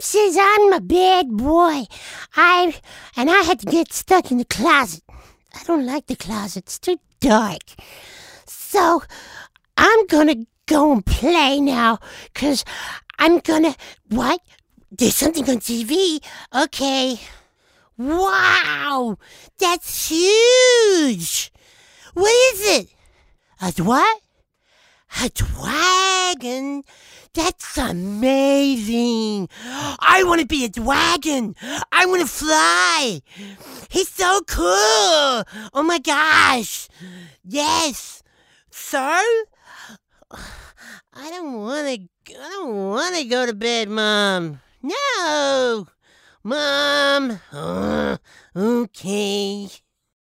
says I'm a bad boy. I had to get stuck in the closet. I don't like the closet. It's too dark. So I'm gonna go and play now, 'cause I'm gonna... What? There's something on TV? Okay. Wow! That's huge! What is it? A what? A dragon? That's amazing! I want to be a dragon! I want to fly! He's so cool! Oh my gosh! Yes! Sir? I don't want to go to bed, Mom. No! Mom! Okay.